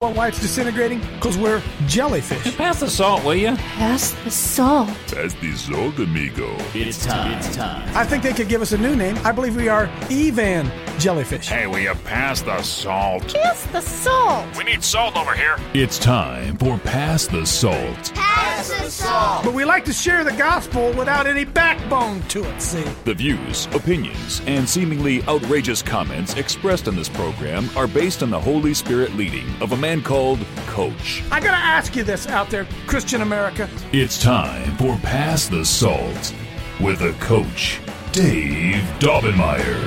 Why it's disintegrating? Because we're jellyfish. Pass the salt, will you? Pass the salt. Pass the salt, amigo. It's time. I think they could give us a new name. I believe we are Evan jellyfish. Hey, will you pass the salt? Pass the salt. We need salt over here. It's time for Pass the Salt. Pass the salt. But we like to share the gospel without any backbone to it, see? The views, opinions, and seemingly outrageous comments expressed in this program are based on the Holy Spirit leading of a man called Coach. I gotta ask you this out there, Christian America. It's time for Pass the Salt with a Coach, Dave Daubenmire.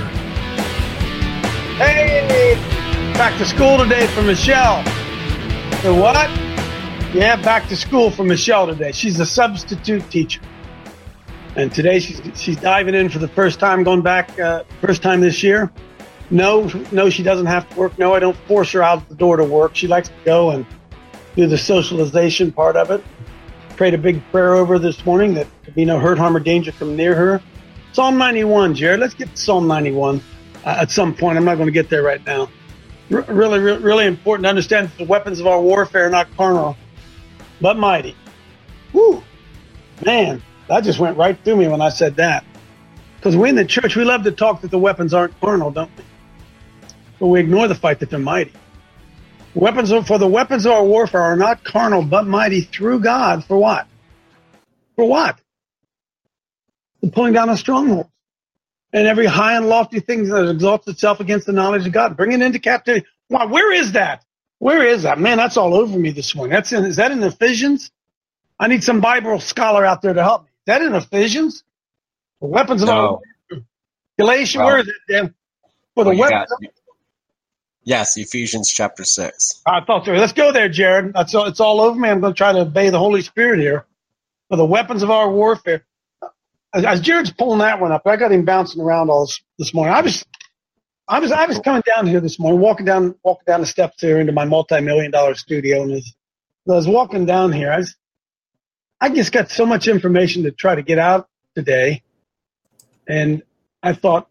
Hey, back to school today for Michelle. The what? Yeah, back to school for Michelle today. She's a substitute teacher. And today she's diving in for the first time, going back, first time this year. No, she doesn't have to work. No, I don't force her out the door to work. She likes to go and do the socialization part of it. Prayed a big prayer over this morning that there be no hurt, harm, or danger come near her. Psalm 91, Jared. Let's get to Psalm 91 at some point. I'm not going to get there right now. Really important to understand that the weapons of our warfare are not carnal, but mighty. Woo! Man, that just went right through me when I said that. Because we in the church, we love to talk that the weapons aren't carnal, don't we? But we ignore the fact that they're mighty. The weapons of our warfare are not carnal, but mighty through God. For what? For what? The pulling down of strongholds. And every high and lofty thing that exalts itself against the knowledge of God. Bring it into captivity. Wow, where is that? Where is that? Man, that's all over me this morning. Is that in Ephesians? I need some Bible scholar out there to help me. Is that in Ephesians? The weapons of our Galatians, where is it, Dan? For the weapons. Yes, Ephesians chapter 6. I thought so. Let's go there, Jared. It's all over me. I'm going to try to obey the Holy Spirit here. For the weapons of our warfare. As Jared's pulling that one up, I got him bouncing around all this morning. I was coming down here this morning, walking down the steps here into my multi-million-dollar studio, and as I was walking down here, I just got so much information to try to get out today, and I thought,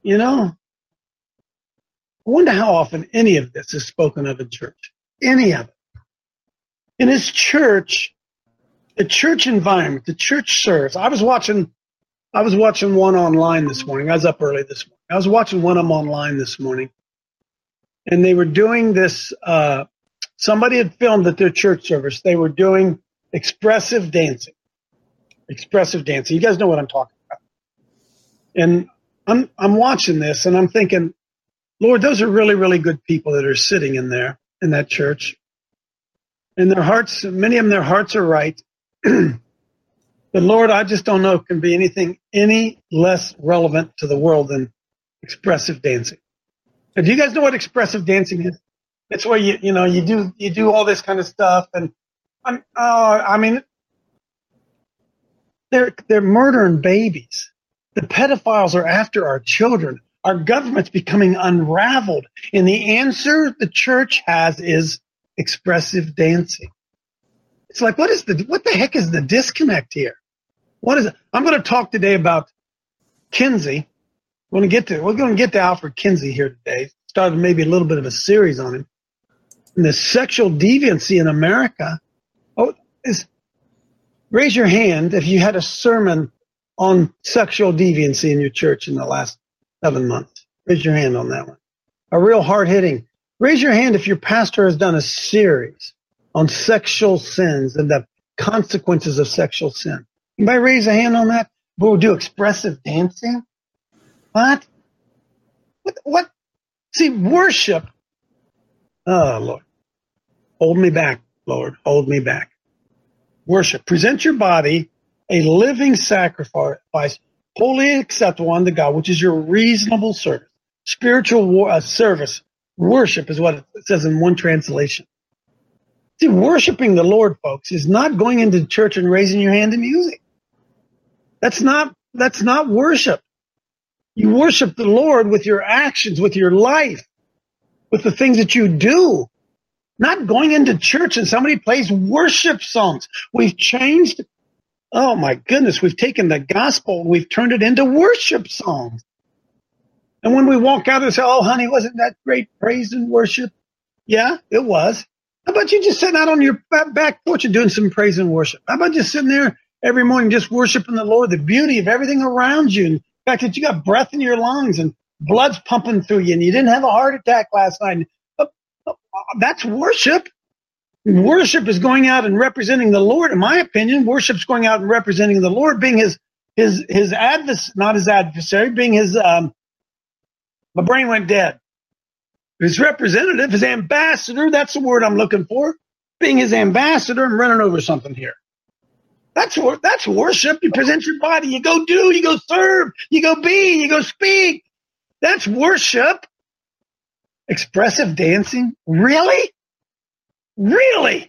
I wonder how often any of this is spoken of in church. Any of it. In his church, the church environment, the church service. I was watching one online this morning. I was up early this morning. I was watching one of them online this morning. And they were doing this, somebody had filmed at their church service. They were doing expressive dancing. Expressive dancing. You guys know what I'm talking about. And I'm watching this and I'm thinking, Lord, those are really, really good people that are sitting in there, in that church. And their hearts, many of them, their hearts are right. But Lord, I just don't know if it can be anything any less relevant to the world than expressive dancing. And do you guys know what expressive dancing is? It's where you do all this kind of stuff. And they're murdering babies. The pedophiles are after our children. Our government's becoming unraveled. And the answer the church has is expressive dancing. It's like, what the heck is the disconnect here? What is it? I'm going to talk today about Kinsey. We're going to get to Alfred Kinsey here today. Started maybe a little bit of a series on him. And the sexual deviancy in America. Raise your hand if you had a sermon on sexual deviancy in your church in the last 7 months. Raise your hand on that one. A real hard-hitting. Raise your hand if your pastor has done a series on sexual sins and the consequences of sexual sin. Anybody raise a hand on that? We'll do expressive dancing? What? What? See, worship. Oh, Lord. Hold me back, Lord. Hold me back. Worship. Present your body a living sacrifice, wholly acceptable unto God, which is your reasonable service. Spiritual service. Worship is what it says in one translation. See, worshiping the Lord, folks, is not going into church and raising your hand in music. That's not worship. You worship the Lord with your actions, with your life, with the things that you do. Not going into church and somebody plays worship songs. We've changed. Oh my goodness. We've taken the gospel and we've turned it into worship songs. And when we walk out and say, oh honey, wasn't that great praise and worship? Yeah, it was. How about you just sitting out on your back porch and doing some praise and worship? How about just sitting there every morning just worshiping the Lord, the beauty of everything around you, and the fact that you got breath in your lungs and blood's pumping through you and you didn't have a heart attack last night. That's worship. Worship is going out and representing the Lord. In my opinion, worship's going out and representing the Lord, being his not his adversary, being his, my brain went dead. His representative, his ambassador, that's the word I'm looking for. Being his ambassador, I'm running over something here. That's worship. You present your body, you go do, you go serve, you go be, you go speak. That's worship. Expressive dancing? Really? Really?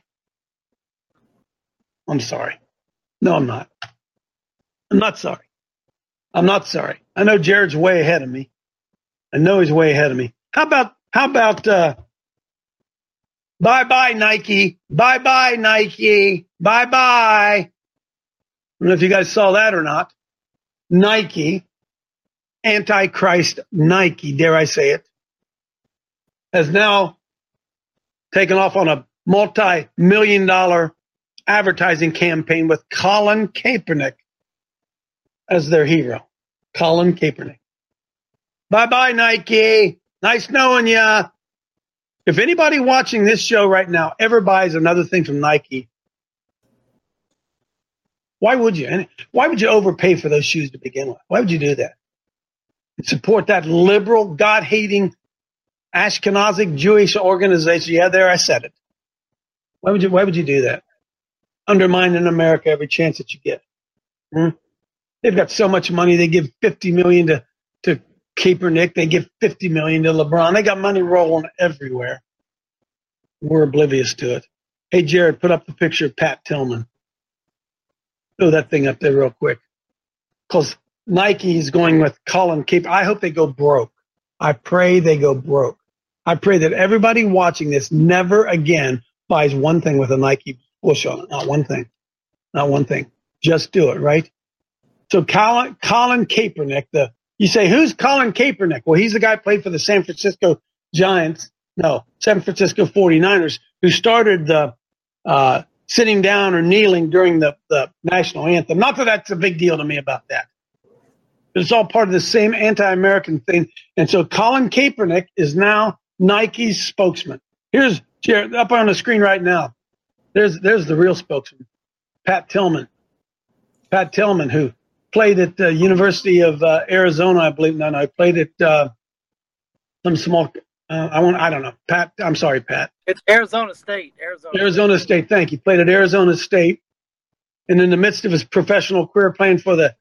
I'm sorry. No, I'm not. I'm not sorry. I'm not sorry. I know Jared's way ahead of me. I know he's way ahead of me. How about bye-bye, Nike. Bye-bye, Nike. Bye-bye. I don't know if you guys saw that or not. Nike, Antichrist Nike, dare I say it, has now taken off on a multi-million-dollar advertising campaign with Colin Kaepernick as their hero. Colin Kaepernick. Bye-bye, Nike. Nice knowing ya. If anybody watching this show right now ever buys another thing from Nike, why would you? And why would you overpay for those shoes to begin with? Why would you do that? Support that liberal, God-hating, Ashkenazic Jewish organization. Yeah, there I said it. Why would you do that? Undermining America every chance that you get. They've got so much money. They give $50 million to Kaepernick. They give $50 million to LeBron. They got money rolling everywhere. We're oblivious to it. Hey, Jared, put up the picture of Pat Tillman. Throw that thing up there real quick. Because Nike is going with Colin Kaepernick. I hope they go broke. I pray they go broke. I pray that everybody watching this never again buys one thing with a Nike push on it. Not one thing. Not one thing. Just do it, right? So Colin Kaepernick, you say, who's Colin Kaepernick? Well, he's the guy who played for the San Francisco 49ers, who started the sitting down or kneeling during the national anthem. Not that that's a big deal to me about that. It's all part of the same anti-American thing. And so Colin Kaepernick is now Nike's spokesman. Here's Jared, up on the screen right now. There's the real spokesman, Pat Tillman. Pat Tillman, who played at the University of Arizona, I believe. No, he played at some small. I don't know. Pat, I'm sorry, Pat. It's Arizona State. Arizona State. Thank you. Played at Arizona State, and in the midst of his professional career, playing for the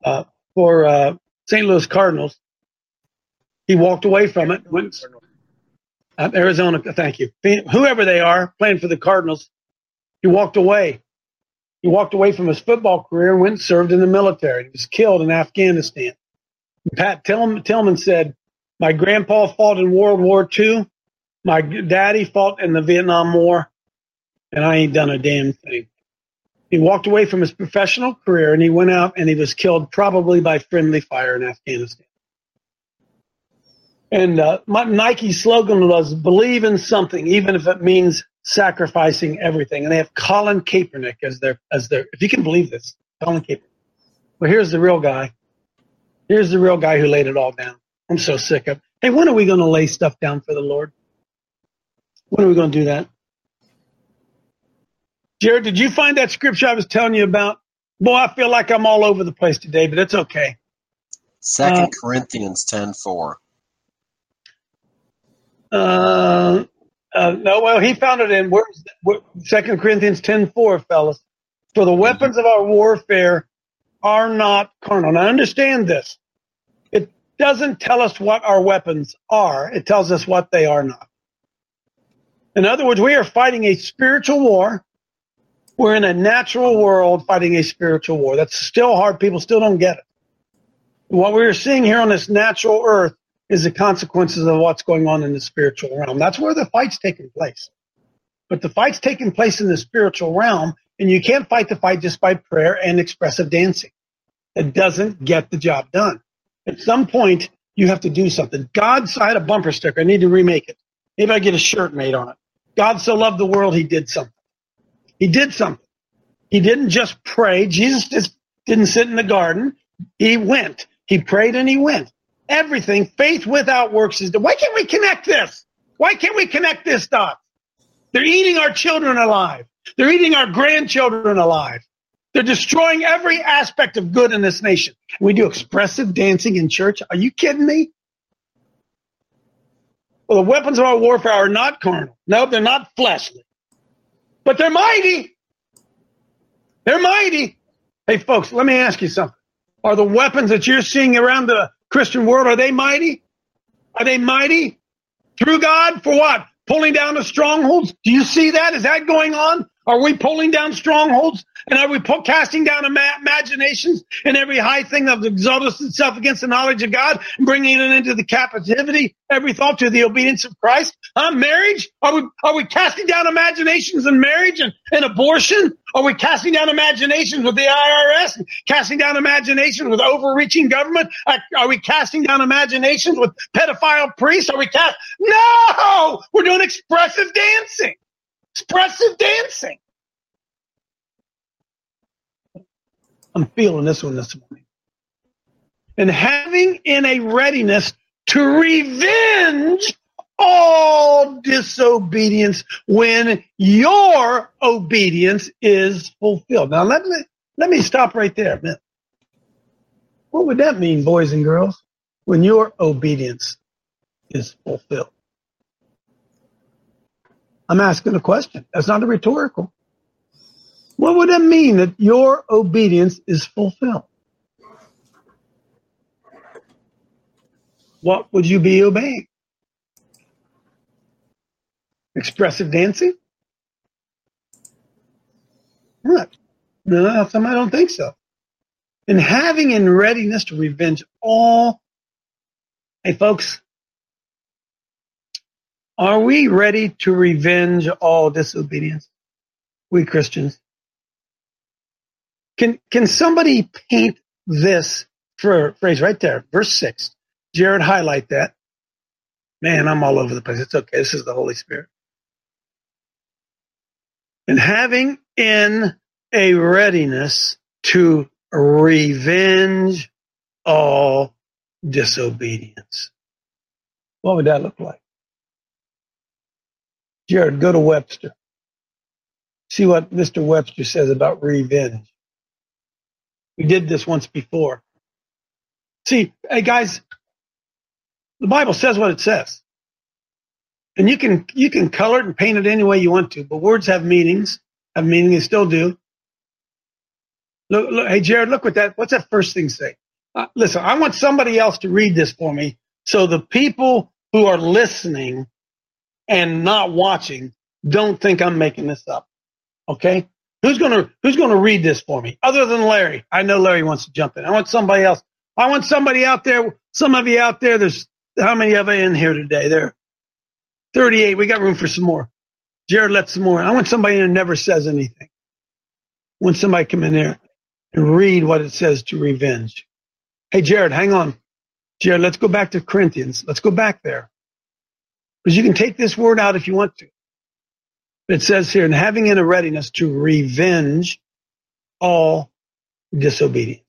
St. Louis Cardinals, he walked away from it. Went Arizona. Thank you. Whoever they are, playing for the Cardinals, he walked away. He walked away from his football career and went and served in the military. He was killed in Afghanistan. Pat Tillman said, my grandpa fought in World War II. My daddy fought in the Vietnam War, and I ain't done a damn thing. He walked away from his professional career, and he went out and he was killed probably by friendly fire in Afghanistan. And my Nike slogan was, believe in something, even if it means sacrificing everything. And they have Colin Kaepernick as their, if you can believe this, Colin Kaepernick. Well, here's the real guy. Here's the real guy who laid it all down. I'm so sick of it. Hey, when are we going to lay stuff down for the Lord? When are we going to do that? Jared, did you find that scripture I was telling you about? Boy, I feel like I'm all over the place today, but it's okay. 2 Corinthians 10:4. No, well, he found it in 2 Corinthians 10:4, fellas. For the weapons of our warfare are not carnal. Now, understand this. It doesn't tell us what our weapons are. It tells us what they are not. In other words, we are fighting a spiritual war. We're in a natural world fighting a spiritual war. That's still hard. People still don't get it. What we're seeing here on this natural earth is the consequences of what's going on in the spiritual realm. That's where the fight's taking place. But the fight's taking place in the spiritual realm, and you can't fight the fight just by prayer and expressive dancing. It doesn't get the job done. At some point, you have to do something. I had a bumper sticker. I need to remake it. Maybe I get a shirt made on it. God so loved the world, he did something. He did something. He didn't just pray. Jesus just didn't sit in the garden. He went. He prayed and he went. Everything, faith without works is done. Why can't we connect this? Why can't we connect this dot? They're eating our children alive. They're eating our grandchildren alive. They're destroying every aspect of good in this nation. We do expressive dancing in church. Are you kidding me? Well, the weapons of our warfare are not carnal. No, they're not fleshly. But they're mighty. They're mighty. Hey, folks, let me ask you something. Are the weapons that you're seeing around the Christian world, are they mighty? Are they mighty? Through God for what? Pulling down the strongholds? Do you see that? Is that going on? Are we pulling down strongholds? And are we casting down imaginations and every high thing that exalts itself against the knowledge of God and bringing it into the captivity, every thought to the obedience of Christ? Marriage? Are we casting down imaginations in marriage and abortion? Are we casting down imaginations with the IRS? And casting down imaginations with overreaching government? Are we casting down imaginations with pedophile priests? No! We're doing expressive dancing. Expressive dancing. I'm feeling this one this morning. And having in a readiness to revenge all disobedience when your obedience is fulfilled. Now, let me stop right there a minute. What would that mean, boys and girls, when your obedience is fulfilled? I'm asking a question. That's not a rhetorical. What would that mean that your obedience is fulfilled? What would you be obeying? Expressive dancing? What? No, I don't think so. And having in readiness to revenge all. Hey, folks, are we ready to revenge all disobedience? We Christians. Can somebody paint this phrase right there, verse 6? Jared, highlight that. Man, I'm all over the place. It's okay. This is the Holy Spirit. And having in a readiness to revenge all disobedience. What would that look like? Jared, go to Webster. See what Mr. Webster says about revenge. We did this once before. See, hey guys, the Bible says what it says. And you can color it and paint it any way you want to, but words have meanings. They still do. Look, hey Jared, look what's that first thing say? Listen, I want somebody else to read this for me so the people who are listening and not watching don't think I'm making this up. Okay? Who's gonna read this for me? Other than Larry. I know Larry wants to jump in. I want somebody else. I want somebody out there. Some of you out there, there's how many of you in here today? There are 38. We got room for some more. Jared, let some more. I want somebody who never says anything. I want somebody to come in there and read what it says to revenge. Hey, Jared, hang on. Jared, let's go back to Corinthians. Let's go back there. Because you can take this word out if you want to. It says here, and having in a readiness to revenge all disobedience.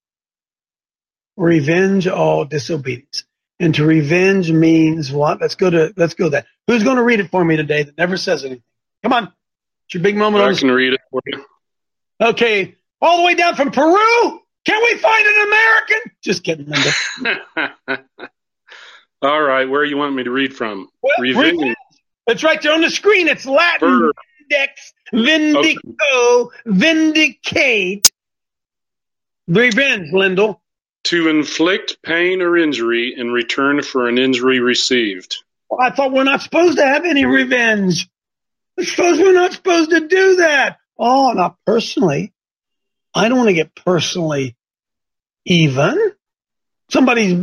Revenge all disobedience. And to revenge means what? Let's go there. Who's going to read it for me today that never says anything? Come on. It's your big moment. I can read it for you. Okay. All the way down from Peru? Can we find an American? Just kidding, Linda. All right. Where you want me to read from? Well, revenge. It's right there on the screen. It's Latin. Vindex, vindico, vindicate. Revenge, Lyndall. To inflict pain or injury in return for an injury received. Well, I thought we're not supposed to have any revenge. We're not supposed to do that. Oh, not personally. I don't want to get personally even. Somebody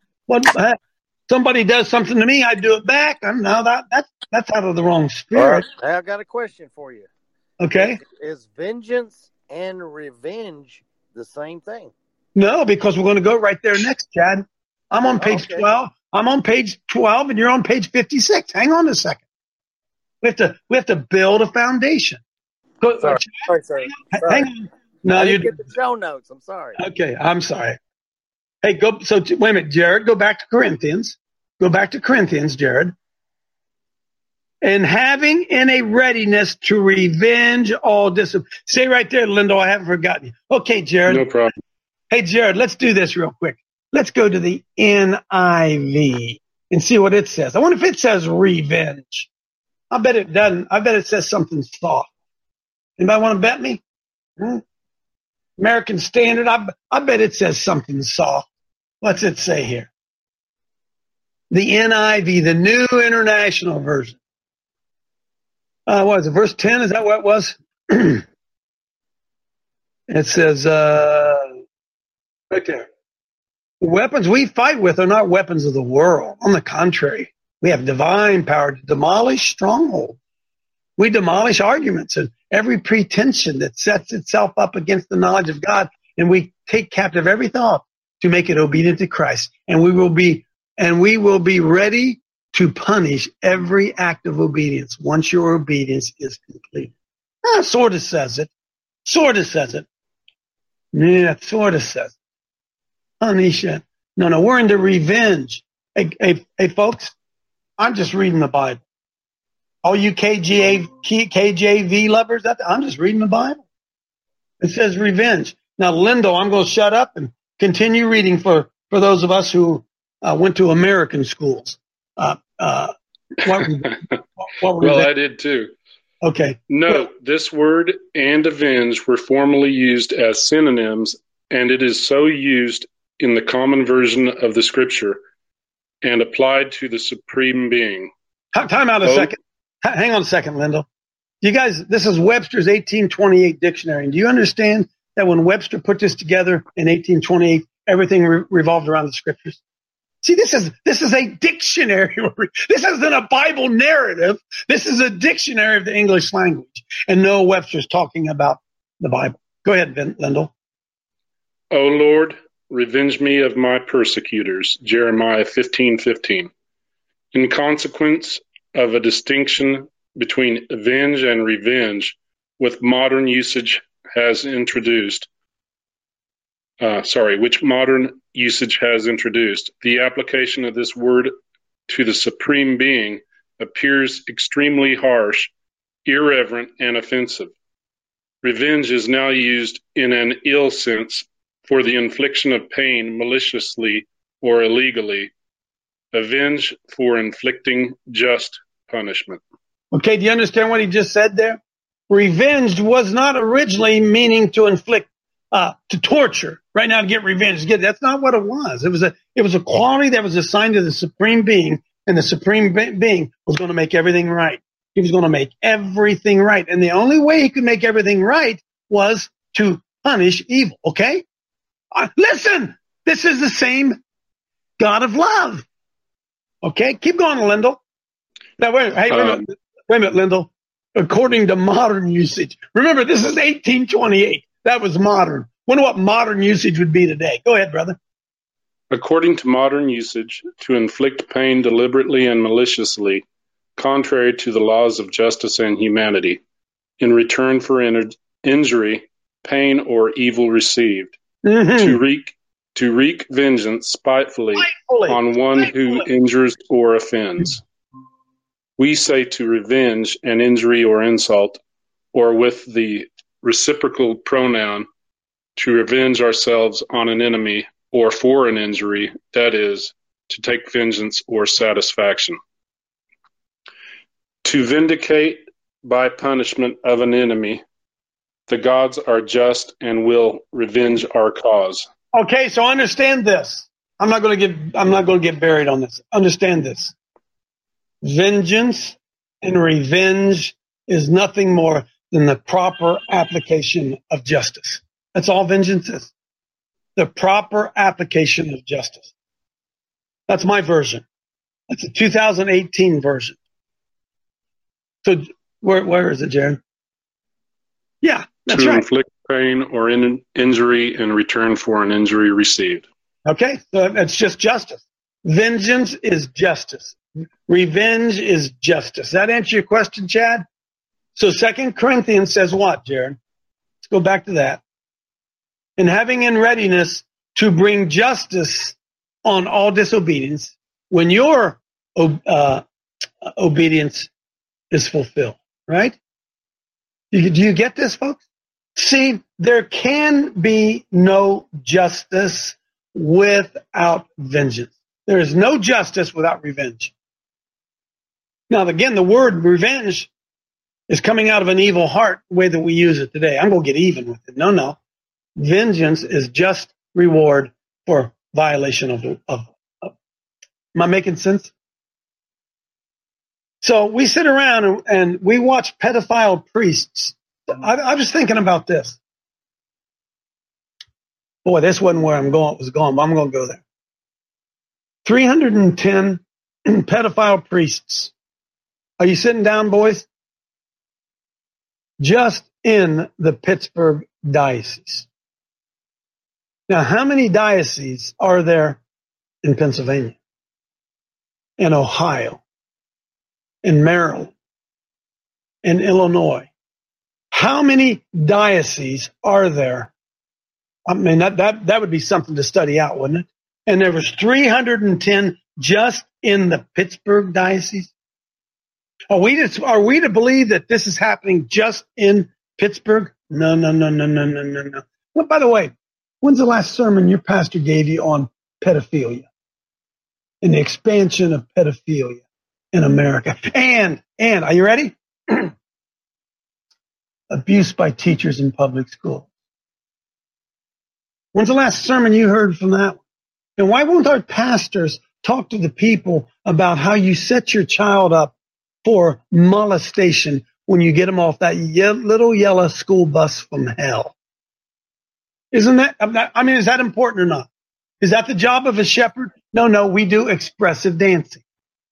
does something to me, I do it back. That's out of the wrong spirit. Right, I've got a question for you. Okay. Is vengeance and revenge the same thing? No, because we're going to go right there next, Chad. I'm on page 12. I'm on page 12, and you're on page 56. Hang on a second. We have to build a foundation. Sorry, sir. Hang on. No, I you didn't get the show notes. I'm sorry. Okay, I'm sorry. Hey, wait a minute, Jared. Go back to Corinthians. Go back to Corinthians, Jared. And having in a readiness to revenge all discipline. Stay right there, Lindo. I haven't forgotten you. Okay, Jared. No problem. Hey, Jared, let's do this real quick. Let's go to the NIV and see what it says. I wonder if it says revenge. I bet it doesn't. I bet it says something soft. Anybody want to bet me? American Standard. I bet it says something soft. What's it say here? The NIV, the New International Version. What is it? Verse 10? Is that what it was? It says, right there. The weapons we fight with are not weapons of the world. On the contrary, we have divine power to demolish strongholds. We demolish arguments and every pretension that sets itself up against the knowledge of God, and we take captive every thought to make it obedient to Christ. And we will be ready to punish every act of obedience once your obedience is complete. Sort of says it. Sort of says it. Yeah, sort of says it. Punish it. No, we're into revenge. Hey, folks, I'm just reading the Bible. All you KJV lovers, I'm just reading the Bible. It says revenge. Now, Lindo, I'm going to shut up and continue reading for those of us who went to American schools. What Well, I did too. Okay. Note, this word and avenge were formerly used as synonyms, and it is so used in the common version of the scripture and applied to the supreme being. Time out a second. Hang on a second, Lindo. You guys, this is Webster's 1828 dictionary. And do you understand that when Webster put this together in 1828, everything revolved around the scriptures? See, this is a dictionary. This isn't a Bible narrative. This is a dictionary of the English language. And no, Webster's talking about the Bible. Go ahead, Lindo. O Lord, revenge me of my persecutors. Jeremiah 15:15. In consequence of a distinction between avenge and revenge, which modern usage has introduced, the application of this word to the supreme being appears extremely harsh, irreverent, and offensive. Revenge is now used in an ill sense for the infliction of pain maliciously or illegally. Avenge for inflicting just punishment. Okay, do you understand what he just said there? Revenge was not originally meaning to inflict, to torture. Right now, to get revenge. That's not what it was. It was a quality that was assigned to the supreme being, and the supreme being was going to make everything right. He was going to make everything right, and the only way he could make everything right was to punish evil. Okay, listen. This is the same God of love. Okay, keep going, Lindo. Now, wait a minute, Lindo. According to modern usage, remember this is 1828. That was modern. Wonder what modern usage would be today. Go ahead, brother. According to modern usage, to inflict pain deliberately and maliciously, contrary to the laws of justice and humanity, in return for injury, pain, or evil received, to wreak vengeance spitefully on one who injures or offends. We say to revenge an injury or insult, or with the reciprocal pronoun, to revenge ourselves on an enemy or for an injury, that is, to take vengeance or satisfaction. To vindicate by punishment of an enemy, the gods are just and will revenge our cause. Okay, so understand this. I'm not going to get buried on this. Understand this. Vengeance and revenge is nothing more than the proper application of justice. That's all vengeance is. The proper application of justice. That's my version. That's a 2018 version. So where is it, Jared? Yeah, that's right. To inflict pain or injury in return for an injury received. Okay, so it's just justice. Vengeance is justice. Revenge is justice. That answer your question, Chad? So 2 Corinthians says what, Jared? Let's go back to that. And having in readiness to bring justice on all disobedience when your obedience is fulfilled, right? Do you get this, folks? See, there can be no justice without vengeance. There is no justice without revenge. Now, again, the word revenge is coming out of an evil heart, the way that we use it today. I'm going to get even with it. No. Vengeance is just reward for violation of. Am I making sense? So we sit around and we watch pedophile priests. I was thinking about this. Boy, this wasn't where was going, but I'm going to go there. 310 pedophile priests. Are you sitting down, boys? Just in the Pittsburgh diocese. Now, how many dioceses are there in Pennsylvania, in Ohio, in Maryland, in Illinois? How many dioceses are there? I mean, that would be something to study out, wouldn't it? And there was 310 just in the Pittsburgh diocese. Are we to believe that this is happening just in Pittsburgh? No. Well, by the way, when's the last sermon your pastor gave you on pedophilia and the expansion of pedophilia in America? And are you ready? Abuse by teachers in public schools. When's the last sermon you heard from that one? And why won't our pastors talk to the people about how you set your child up for molestation when you get them off that little yellow school bus from hell? Isn't that, is that important or not? Is that the job of a shepherd? No, we do expressive dancing.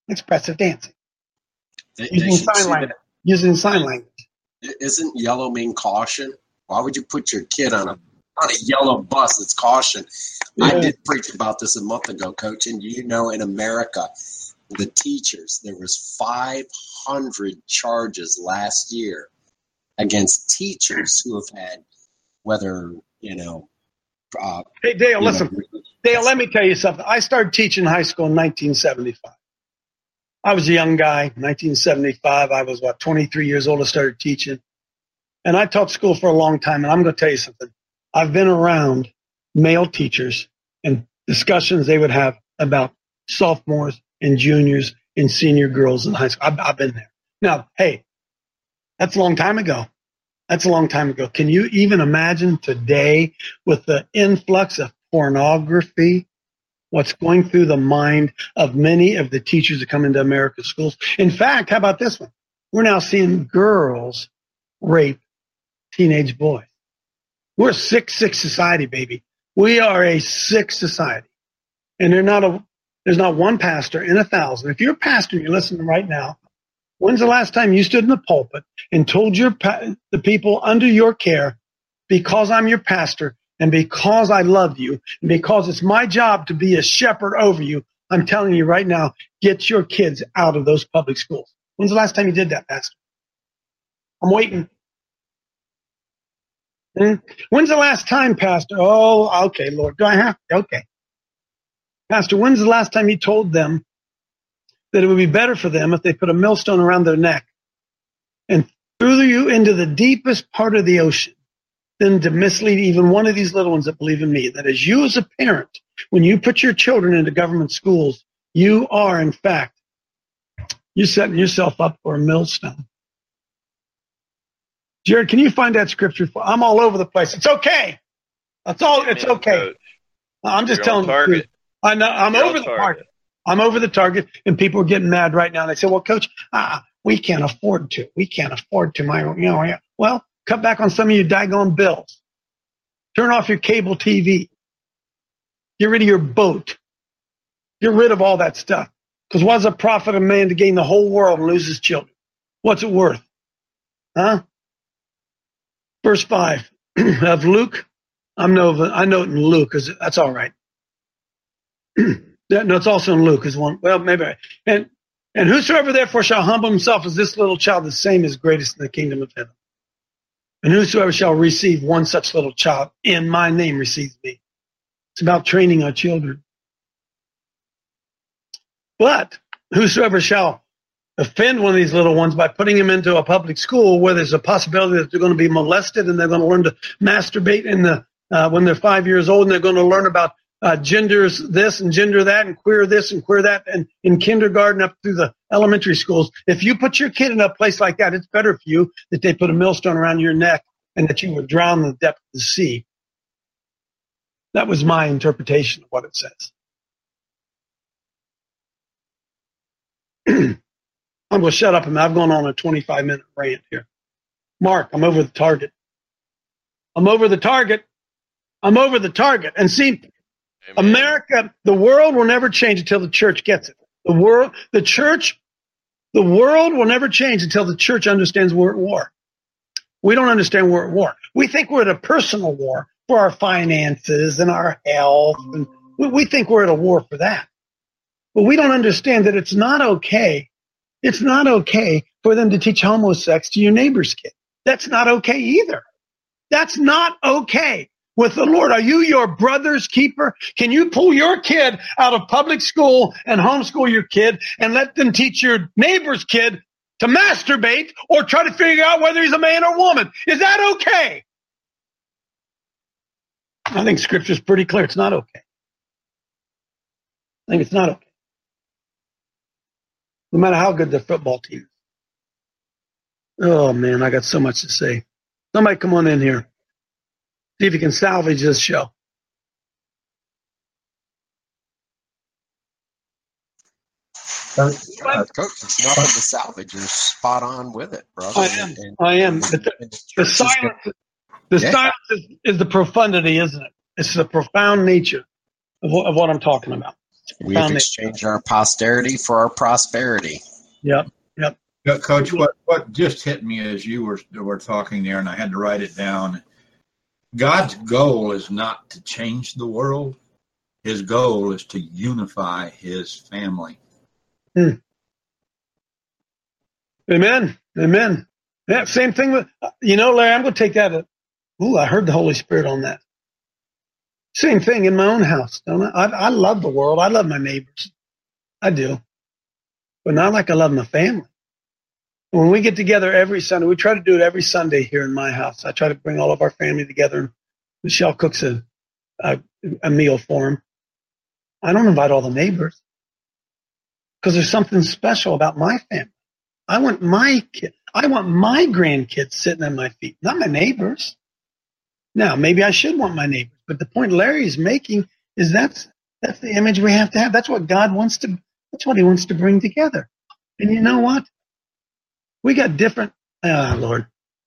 Using sign language. Isn't yellow mean caution? Why would you put your kid on a yellow bus? It's caution. Yeah. I did preach about this a month ago, Coach, and in America, the teachers, there was 500 charges last year against teachers who have had, whether, hey, Dale, listen. Dale, let me tell you something. I started teaching high school in 1975. I was a young guy, 1975. I was, 23 years old. I started teaching. And I taught school for a long time. And I'm going to tell you something. I've been around male teachers and discussions they would have about sophomores and juniors and senior girls in high school. I've been there. Now, hey, that's a long time ago. Can you even imagine today with the influx of pornography, what's going through the mind of many of the teachers that come into America's schools? In fact, how about this one? We're now seeing girls rape teenage boys. We're a sick society, baby. We are a sick society. And there's not one pastor in 1,000. If you're a pastor and you're listening right now, when's the last time you stood in the pulpit and told the people under your care, because I'm your pastor and because I love you and because it's my job to be a shepherd over you, I'm telling you right now, get your kids out of those public schools. When's the last time you did that, Pastor? I'm waiting. When's the last time, Pastor? Oh, okay, Lord. Do I have to? Okay. Pastor, when's the last time you told them that it would be better for them if they put a millstone around their neck and threw you into the deepest part of the ocean than to mislead even one of these little ones that believe in me? That as you as a parent, when you put your children into government schools, you are, in fact, you're setting yourself up for a millstone. Jared, can you find that scripture? I'm all over the place. It's okay. That's all. It's okay. Coach. I'm just telling the truth. I know. I'm over the target. I'm over the target, and people are getting mad right now. They say, "Well, Coach, we can't afford to. We can't afford to." Well, cut back on some of your daggone bills. Turn off your cable TV. Get rid of your boat. Get rid of all that stuff. Because what's a profit of man to gain the whole world and lose his children? What's it worth? Huh? Verse 5 of Luke. I know it in Luke, because that's all right. No, it's also in Luke as one. Well, maybe. And And whosoever therefore shall humble himself as this little child, the same is greatest in the kingdom of heaven. And whosoever shall receive one such little child in my name receives me. It's about training our children. But whosoever shall offend one of these little ones by putting him into a public school where there's a possibility that they're going to be molested and they're going to learn to masturbate when they're 5 years old, and they're going to learn about genders this and gender that and queer this and queer that, and in kindergarten up through the elementary schools. If you put your kid in a place like that, it's better for you that they put a millstone around your neck and that you would drown in the depth of the sea. That was my interpretation of what it says. I'm going to shut up, and I've gone on a 25-minute rant here. Mark, I'm over the target. I'm over the target. And see, Amen. America, the world will never change until the church gets it. The world will never change until the church understands we're at war. We don't understand we're at war. We think we're at a personal war for our finances and our health. And we think we're at a war for that. But we don't understand that it's not okay. It's not okay for them to teach homosex to your neighbor's kid. That's not okay either. That's not okay. With the Lord, are you your brother's keeper? Can you pull your kid out of public school and homeschool your kid and let them teach your neighbor's kid to masturbate or try to figure out whether he's a man or woman? Is that okay? I think Scripture's pretty clear. It's not okay. I think it's not okay. No matter how good the football team is. Oh, man, I got so much to say. Somebody come on in here. See if you can salvage this show. Coach, it's nothing to salvage. You're spot on with it, brother. I am. The silence is the profundity, isn't it? It's the profound nature of what I'm talking about. We've exchanged our posterity for our prosperity. Yep. Coach, what just hit me as you were talking there, and I had to write it down. God's goal is not to change the world. His goal is to unify his family. Amen. Yeah, same thing with, Larry, I'm going to take that. I heard the Holy Spirit on that. Same thing in my own house, don't I? I love the world. I love my neighbors. I do. But not like I love my family. When we get together every Sunday, we try to do it every Sunday here in my house. I try to bring all of our family together. Michelle cooks a meal for them. I don't invite all the neighbors because there's something special about my family. I want my grandkids sitting at my feet, not my neighbors. Now, maybe I should want my neighbors, but the point Larry's making is that's the image we have to have. That's what God wants to. That's what He wants to bring together. And you know what? We got different. Lord.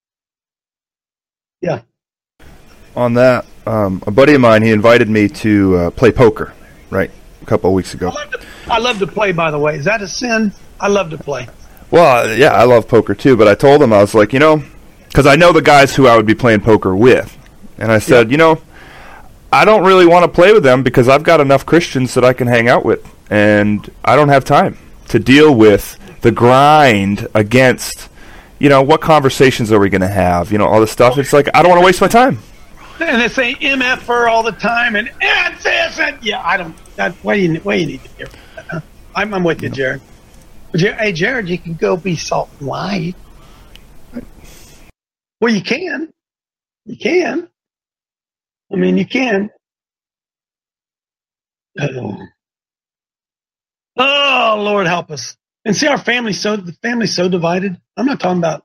Yeah. On that, a buddy of mine, he invited me to play poker, right, a couple of weeks ago. I love to play, by the way. Is that a sin? I love to play. Well, yeah, I love poker too, but I told him, I was like, because I know the guys who I would be playing poker with. And I said, I don't really want to play with them because I've got enough Christians that I can hang out with. And I don't have time to deal with the grind against, what conversations are we going to have? All this stuff. It's like, I don't want to waste my time. And they say MFR all the time, and this, and I don't. Why you need to hear that? Huh? I'm with you, Jared. Hey, Jared, you can go be salt and light. Well, you can. You can. I mean, you can. Oh, Lord, help us. And see, the family's so divided. I'm not talking about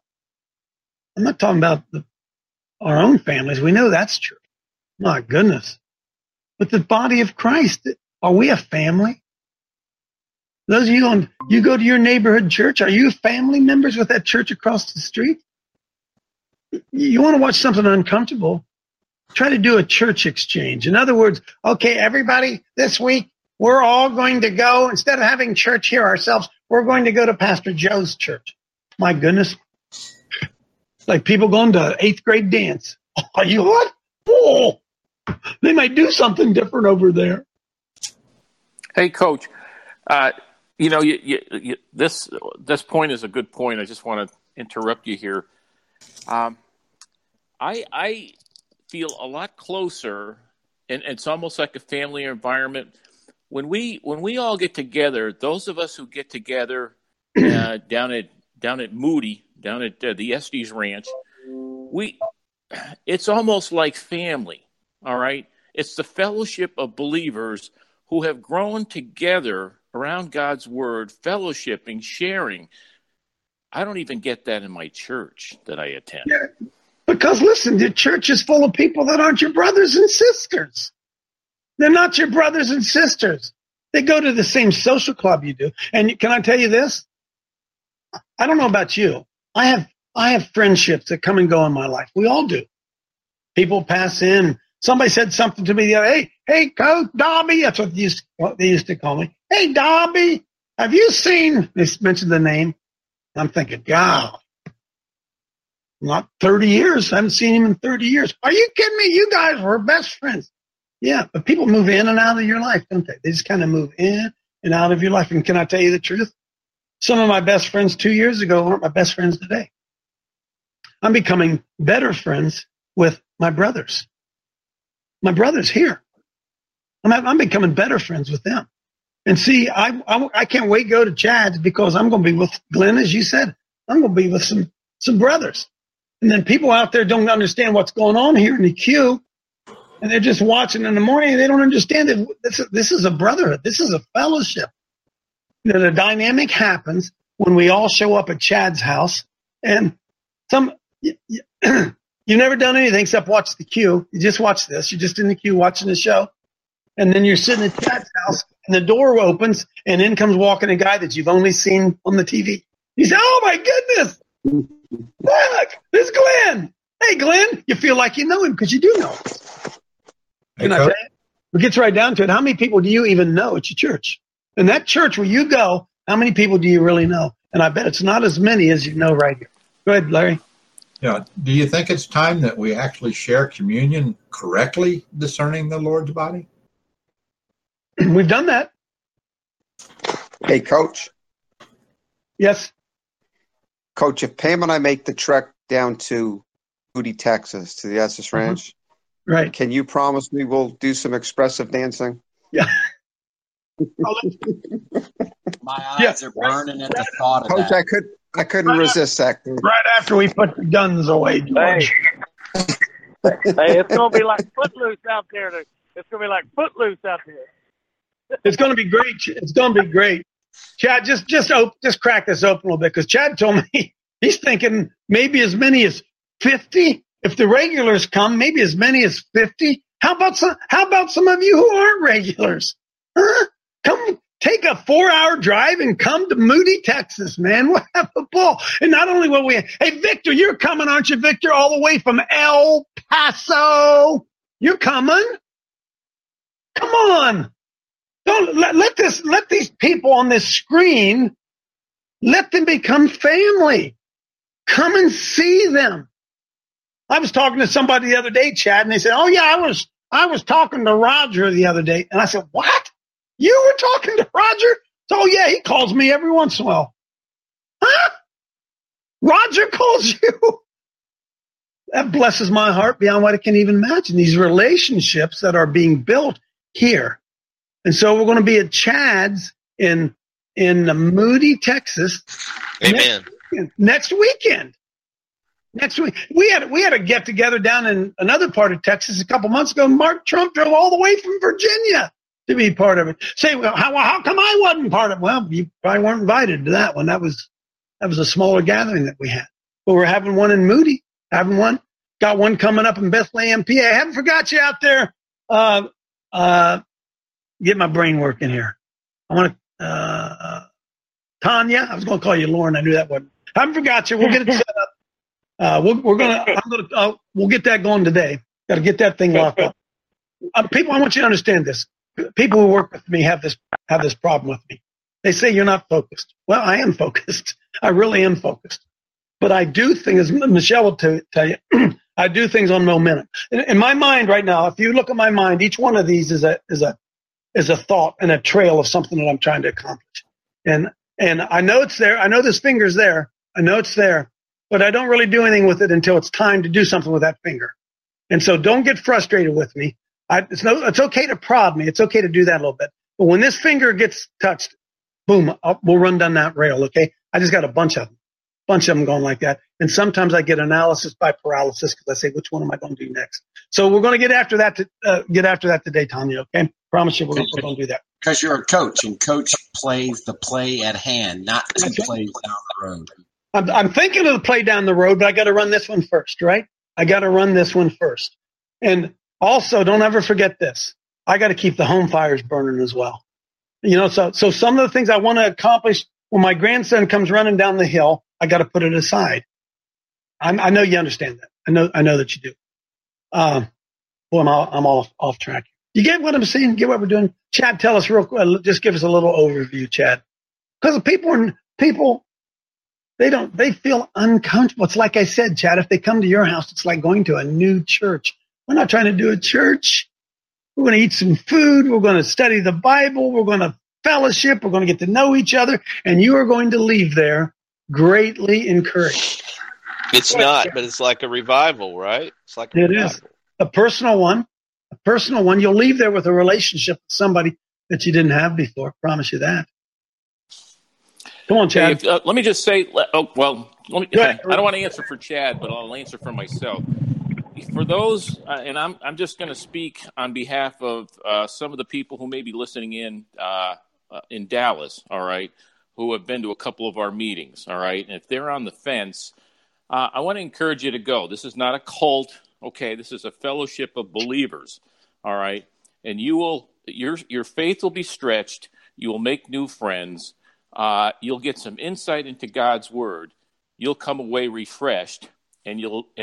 our own families. We know that's true. My goodness. But the body of Christ, are we a family? Those of you go to your neighborhood church, are you family members with that church across the street? You want to watch something uncomfortable, try to do a church exchange. In other words, okay, everybody, this week, we're all going to go, instead of having church here ourselves, we're going to go to Pastor Joe's church. My goodness. Like people going to 8th grade dance. Are you what? Oh, they might do something different over there. Hey, Coach, You know, this point is a good point. I just want to interrupt you here. I feel a lot closer, and it's almost like a family environment when we all get together. Those of us who get together down at Moody, down at the Estes Ranch, it's almost like family. All right, it's the fellowship of believers who have grown together around God's word, fellowshipping, sharing. I don't even get that in my church that I attend. Yeah, because listen, the church is full of people that aren't your brothers and sisters. They're not your brothers and sisters. They go to the same social club you do. And can I tell you this? I don't know about you. I have friendships that come and go in my life. We all do. People pass in. Somebody said something to me the other day. Hey, Coach Dobby. That's what they used to call me. Hey, Dobby, have you seen, they mentioned the name. I'm thinking, God, not 30 years. I haven't seen him in 30 years. Are you kidding me? You guys were best friends. Yeah, but people move in and out of your life, don't they? They just kind of move in and out of your life. And can I tell you the truth? Some of my best friends 2 years ago aren't my best friends today. I'm becoming better friends with my brothers. My brothers here. I'm becoming better friends with them. And see, I can't wait to go to Chad's because I'm going to be with Glenn, as you said. I'm going to be with some brothers. And then people out there don't understand what's going on here in the queue. And they're just watching in the morning. And they don't understand that this is a brotherhood. This is a fellowship. That a dynamic happens when we all show up at Chad's house. And you've never done anything except watch the queue. You just watch this. You're just in the queue watching the show. And then you're sitting at Chad's house, and the door opens, and in comes walking a guy that you've only seen on the TV. You say, oh, my goodness. Look, there's Glenn. Hey, Glenn. You feel like you know him because you do know him. Can I tell you? It gets right down to it. How many people do you even know at your church? In that church where you go, how many people do you really know? And I bet it's not as many as you know right here. Go ahead, Larry. Yeah. Do you think it's time that we actually share communion correctly, discerning the Lord's body? We've done that. Hey, Coach. Yes. Coach, if Pam and I make the trek down to Moody, Texas, to the Estes Ranch, right? Can you promise me we'll do some expressive dancing? Yeah. My eyes are burning at the thought of Coach, that. I couldn't resist that. Right after we put the guns away, George. Hey, it's going to be like Footloose out there. It's going to be like Footloose out there. It's going to be great. It's going to be great. Chad, just crack this open a little bit because Chad told me he's thinking maybe as many as 50. If the regulars come, maybe as many as 50. How about some of you who aren't regulars? Huh? Come take a 4-hour drive and come to Moody, Texas, man. We'll have a ball. And not only will we, hey, Victor, you're coming, aren't you, Victor? All the way from El Paso. You're coming? Come on. Don't let these people on this screen, let them become family. Come and see them. I was talking to somebody the other day, Chad, and they said, oh yeah, I was talking to Roger the other day. And I said, what? You were talking to Roger? Oh yeah, he calls me every once in a while. Huh? Roger calls you? That blesses my heart beyond what I can even imagine. These relationships that are being built here. And so we're going to be at Chad's in Moody, Texas. Amen. Next weekend. Next week. We had a get together down in another part of Texas a couple months ago. Mark Trump drove all the way from Virginia to be part of it. Say, well, how come I wasn't part of it? Well, you probably weren't invited to that one. That was a smaller gathering that we had. But we're having one in Moody. Having one. Got one coming up in Bethlehem, PA. I haven't forgot you out there. Get my brain working here. I want to, Tanya. I was going to call you Lauren. I knew that wasn't. I haven't forgot you. We'll get it set up. We'll get that going today. Got to get that thing locked up. People, I want you to understand this. People who work with me have this problem with me. They say you're not focused. Well, I am focused. I really am focused. But I do things, as Michelle will tell you, I do things on momentum. In my mind right now, if you look at my mind, each one of these is a thought and a trail of something that I'm trying to accomplish. And I know it's there. I know this finger's there. I know it's there, but I don't really do anything with it until it's time to do something with that finger. And so don't get frustrated with me. It's okay to prod me. It's okay to do that a little bit. But when this finger gets touched, boom, we'll run down that rail. Okay. I just got a bunch of them going like that. And sometimes I get analysis by paralysis because I say, which one am I going to do next? So we're going to get after that today, Tanya. Okay. Promise you we're going to do that. Because you're a coach, and coach plays the play at hand, not two plays down the road. I'm thinking of the play down the road, but I got to run this one first, right? I got to run this one first. And also, don't ever forget this. I got to keep the home fires burning as well. So some of the things I want to accomplish when my grandson comes running down the hill, I got to put it aside. I know you understand that. I know that you do. Boy, I'm all off track. You get what I'm saying? Get what we're doing? Chad, tell us real quick. Just give us a little overview, Chad. Because people, they feel uncomfortable. It's like I said, Chad, if they come to your house, it's like going to a new church. We're not trying to do a church. We're going to eat some food. We're going to study the Bible. We're going to fellowship. We're going to get to know each other. And you are going to leave there greatly encouraged. It's not, but it's like a revival, right? It's like a revival. Is a personal one. You'll leave there with a relationship with somebody that you didn't have before. Promise you that. Come on, Chad. Hey, let me just say, I don't want to answer for Chad, but I'll answer for myself. For those, and I'm just going to speak on behalf of some of the people who may be listening in Dallas, all right, who have been to a couple of our meetings, all right, and if they're on the fence, I want to encourage you to go. This is not a cult, okay? This is a fellowship of believers, all right, and your faith will be stretched. You will make new friends. You'll get some insight into God's word. You'll come away refreshed, and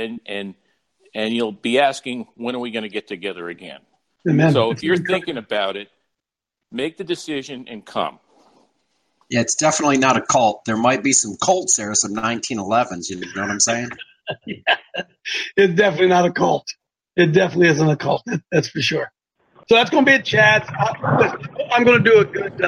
you'll be asking, when are we going to get together again? Amen. So if you're thinking about it, make the decision and come. Yeah, it's definitely not a cult. There might be some cults there, some 1911s. You know what I'm saying? Yeah, it's definitely not a cult. It definitely isn't a cult. That's for sure. So that's going to be it, Chad. I'm going to do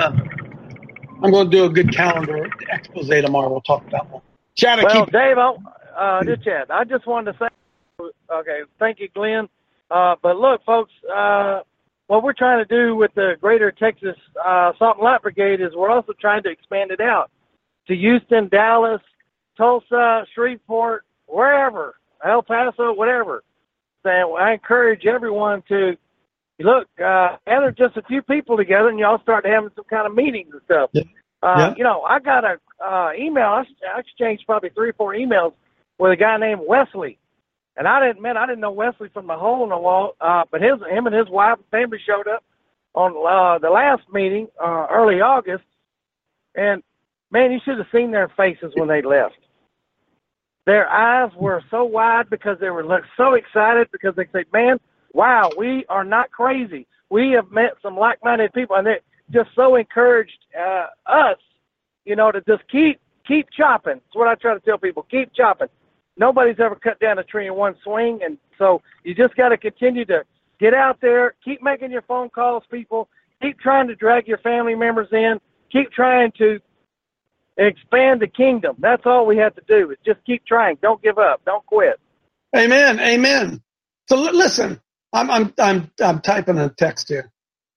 a good calendar expose tomorrow. We'll talk about that. Chad, Dave, this Chad. I just wanted to say, okay, thank you, Glenn. But look, folks, what we're trying to do with the Greater Texas Salt and Light Brigade is we're also trying to expand it out to Houston, Dallas, Tulsa, Shreveport, wherever, El Paso, whatever. So I encourage everyone to gather just a few people together, and y'all start having some kind of meetings and stuff. Yeah. I got a email. I exchanged probably 3 or 4 emails with a guy named Wesley. And I didn't know Wesley from the hole in the wall, but him and his wife and family showed up on the last meeting, early August. And, man, you should have seen their faces when they left. Their eyes were so wide because they were so excited because they said, man, wow, we are not crazy. We have met some like-minded people. And they just so encouraged us, to just keep chopping. That's what I try to tell people, keep chopping. Nobody's ever cut down a tree in one swing, and so you just got to continue to get out there, keep making your phone calls, people, keep trying to drag your family members in, keep trying to expand the kingdom. That's all we have to do is just keep trying. Don't give up. Don't quit. Amen. So listen, I'm typing a text here.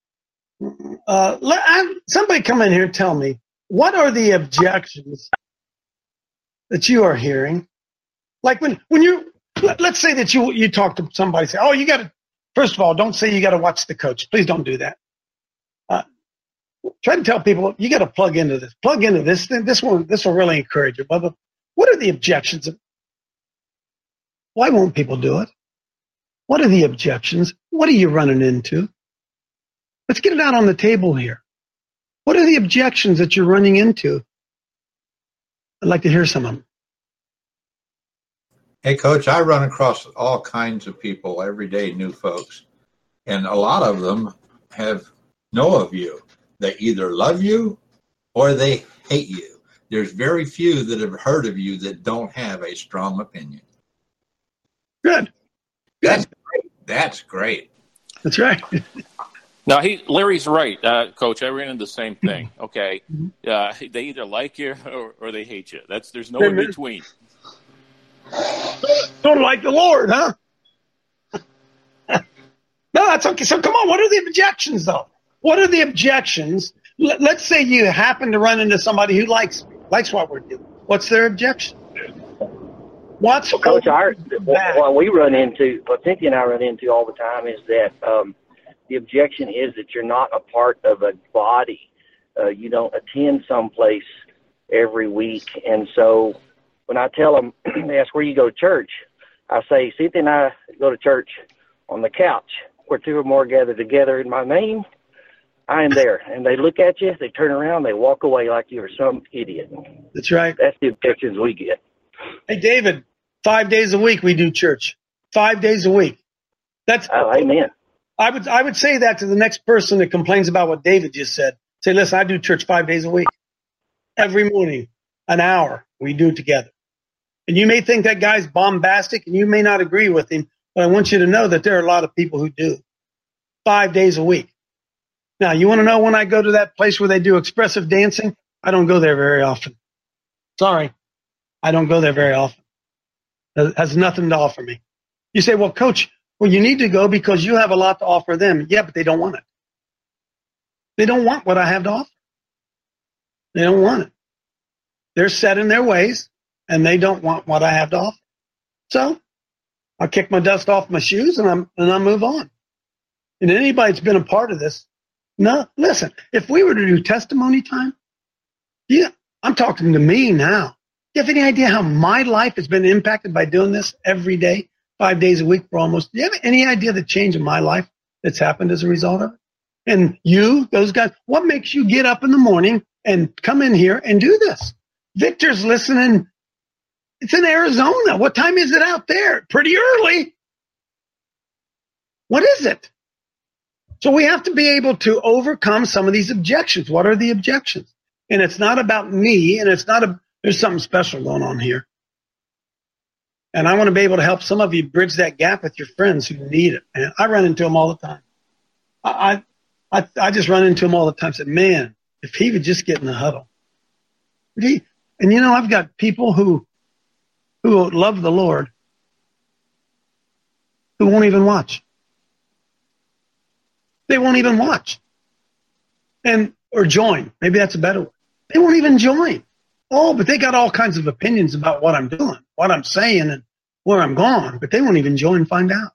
Somebody come in here and tell me, what are the objections that you are hearing? Like when you, let's say that you talk to somebody, say, oh, you got to, first of all, don't say you got to watch the coach. Please don't do that. Try to tell people, you got to plug into this. Plug into this. This will really encourage you. But what are the objections? Why won't people do it? What are the objections? What are you running into? Let's get it out on the table here. What are the objections that you're running into? I'd like to hear some of them. Hey, Coach, I run across all kinds of people every day, new folks, and a lot of them know of you. They either love you or they hate you. There's very few that have heard of you that don't have a strong opinion. Good. That's great. That's right. No, Larry's right, Coach. I ran into the same thing. Okay, they either like you or they hate you. There's no in between. Don't like the Lord, huh? No, that's okay. So come on, what are the objections, though? What are the objections? Let's say you happen to run into somebody who likes what we're doing. What's their objection? Coach, what we run into, what Cynthia and I run into all the time is that the objection is that you're not a part of a body. You don't attend someplace every week. And so when I tell them, they ask where you go to church, I say, Cynthia and I go to church on the couch where two or more gather together in my name. I am there. And they look at you, they turn around, they walk away like you're some idiot. That's right. That's the objections we get. Hey, David, 5 days a week we do church. 5 days a week. Amen. I would say that to the next person that complains about what David just said. Say, listen, I do church 5 days a week. Every morning, an hour, we do it together. And you may think that guy's bombastic, and you may not agree with him, but I want you to know that there are a lot of people who do. 5 days a week. Now, you want to know when I go to that place where they do expressive dancing? I don't go there very often. Sorry. I don't go there very often. It has nothing to offer me. You say, well, Coach, well, you need to go because you have a lot to offer them. Yeah, but they don't want it. They don't want what I have to offer. They don't want it. They're set in their ways, and they don't want what I have to offer. So I kick my dust off my shoes, and I move on. And anybody that's been a part of this, no, listen, if we were to do testimony time, yeah, I'm talking to me now. Do you have any idea how my life has been impacted by doing this every day, 5 days a week for almost? Do you have any idea the change in my life that's happened as a result of it? And you, those guys, what makes you get up in the morning and come in here and do this? Victor's listening. It's in Arizona. What time is it out there? Pretty early. What is it? So we have to be able to overcome some of these objections. What are the objections? And it's not about me, and it's not there's something special going on here. And I want to be able to help some of you bridge that gap with your friends who need it. And I run into them all the time. I just run into them all the time. Said, man, if he would just get in the huddle. And I've got people who love the Lord who won't even watch. They won't even watch. Or join. Maybe that's a better word. They won't even join. Oh, but they got all kinds of opinions about what I'm doing, what I'm saying, and where I'm going, but they won't even join and find out.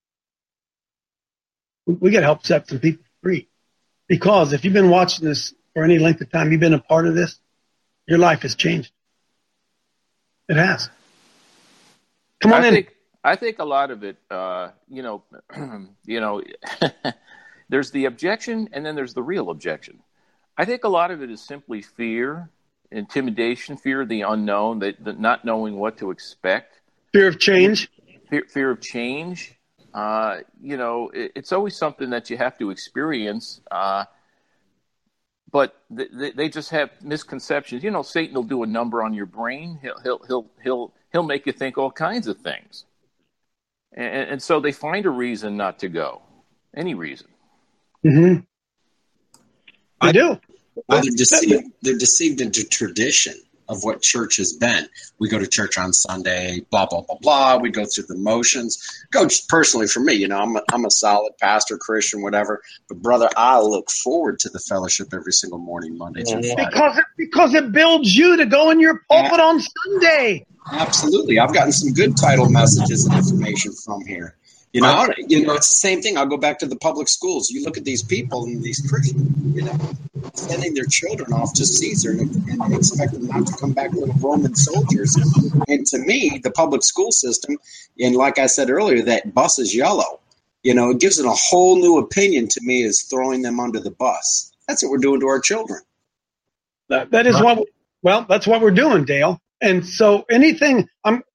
We got to help set some people free. Because if you've been watching this for any length of time, you've been a part of this, your life has changed. It has. Come on in. I think a lot of it, there's the objection and then there's the real objection. I think a lot of it is simply fear, intimidation, fear of the unknown, that not knowing what to expect. Fear of change. Fear of change. It's always something that you have to experience. But they just have misconceptions. Satan will do a number on your brain. He'll make you think all kinds of things. And so they find a reason not to go. Any reason. Mm-hmm. I do. Well, they're deceived into tradition of what church has been. We go to church on Sunday, blah, blah, blah, blah. We go through the motions. Coach, personally for me, I'm a solid pastor, Christian, whatever. But, brother, I look forward to the fellowship every single morning, Monday through Friday. Because it builds you to go in your pulpit on Sunday. Absolutely. I've gotten some good title messages and information from here. It's the same thing. I'll go back to the public schools. You look at these people and these Christians, sending their children off to Caesar and expect them not to come back with Roman soldiers. And to me, the public school system, and like I said earlier, that bus is yellow. It gives it a whole new opinion to me as throwing them under the bus. That's what we're doing to our children. That's what we're doing, Dale. And so anything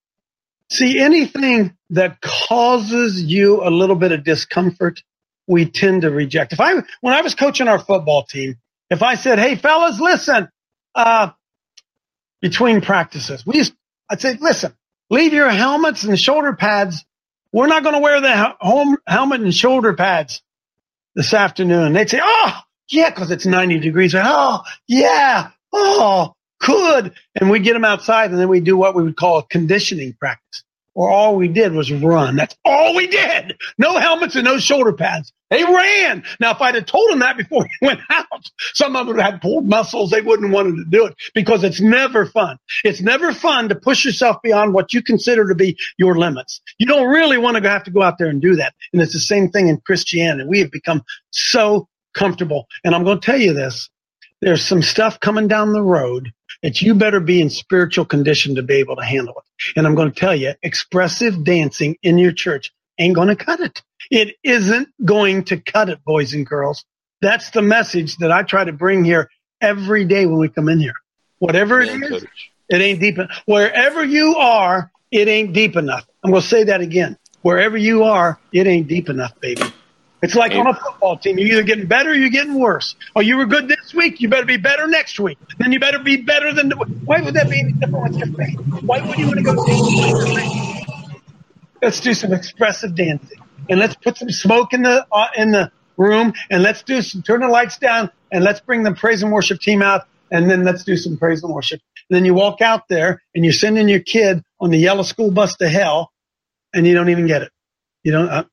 that causes you a little bit of discomfort, we tend to reject. When I was coaching our football team, if I said, "Hey, fellas, listen," between practices, I'd say, "Listen, leave your helmets and shoulder pads. We're not going to wear the helmet and shoulder pads this afternoon. They'd say, oh, yeah, because it's 90 degrees. Oh, yeah. Oh, good. And we'd get them outside, and then we'd do what we would call a conditioning practice, or all we did was run. That's all we did. No helmets and no shoulder pads. They ran. Now, if I'd have told them that before we went out, some of them would have pulled muscles. They wouldn't have wanted to do it because it's never fun. It's never fun to push yourself beyond what you consider to be your limits. You don't really want to have to go out there and do that. And it's the same thing in Christianity. We have become so comfortable. And I'm going to tell you this. There's some stuff coming down the road that you better be in spiritual condition to be able to handle it. And I'm going to tell you, expressive dancing in your church ain't going to cut it. It isn't going to cut it, boys and girls. That's the message that I try to bring here every day when we come in here. Whatever it is, Coach, it ain't deep enough. Wherever you are, it ain't deep enough. I'm going to say that again. Wherever you are, it ain't deep enough, baby. It's like on a football team. You're either getting better or you're getting worse. Oh, you were good this week. You better be better next week. Then you better be better than why would that be any different with your faith? Why would you want to go dance? Let's do some expressive dancing. And let's put some smoke in the room. And let's turn the lights down. And let's bring the praise and worship team out. And then let's do some praise and worship. And then you walk out there and you're sending your kid on the yellow school bus to hell. And you don't even get it. You don't.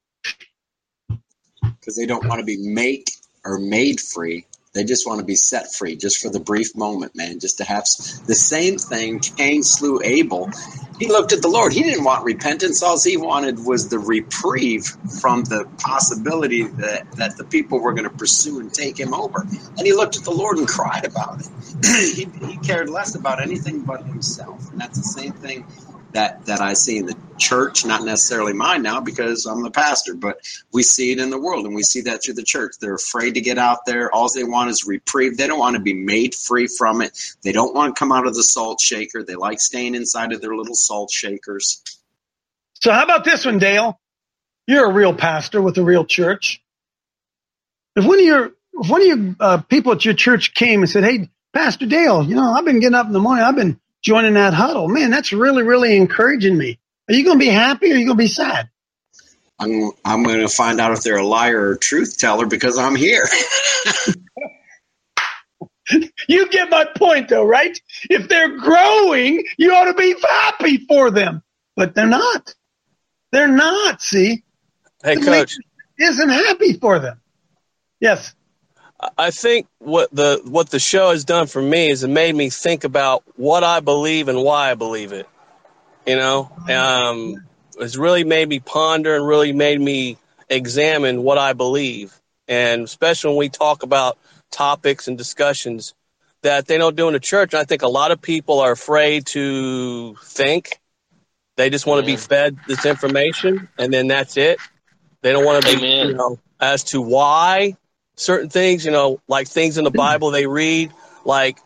Because they don't want to be made free. They just want to be set free just for the brief moment, man, just to have the same thing. Cain slew Abel. He looked at the Lord. He didn't want repentance. All he wanted was the reprieve from the possibility that the people were going to pursue and take him over. And he looked at the Lord and cried about it. He cared less about anything but himself. And that's the same thing that I see in the church, not necessarily mine now because I'm the pastor, but we see it in the world, and we see that through the church. They're afraid to get out there. All they want is reprieve. They don't want to be made free from it. They don't want to come out of the salt shaker. They like staying inside of their little salt shakers. So how about this one, Dale? You're a real pastor with a real church. If one of your people at your church came and said, "Hey, Pastor Dale, I've been getting up in the morning. I've been joining that huddle. Man, that's really, really encouraging me." Are you going to be happy or are you going to be sad? I'm going to find out if they're a liar or a truth teller because I'm here. You get my point, though, right? If they're growing, you ought to be happy for them. But they're not. They're not, see? Hey, Coach. Isn't happy for them. Yes. I think what the show has done for me is it made me think about what I believe and why I believe it. It's really made me ponder and really made me examine what I believe. And especially when we talk about topics and discussions that they don't do in the church. I think a lot of people are afraid to think. They just want to be fed this information, and then that's it. They don't want to be, as to why certain things, like things in the Bible they read, like,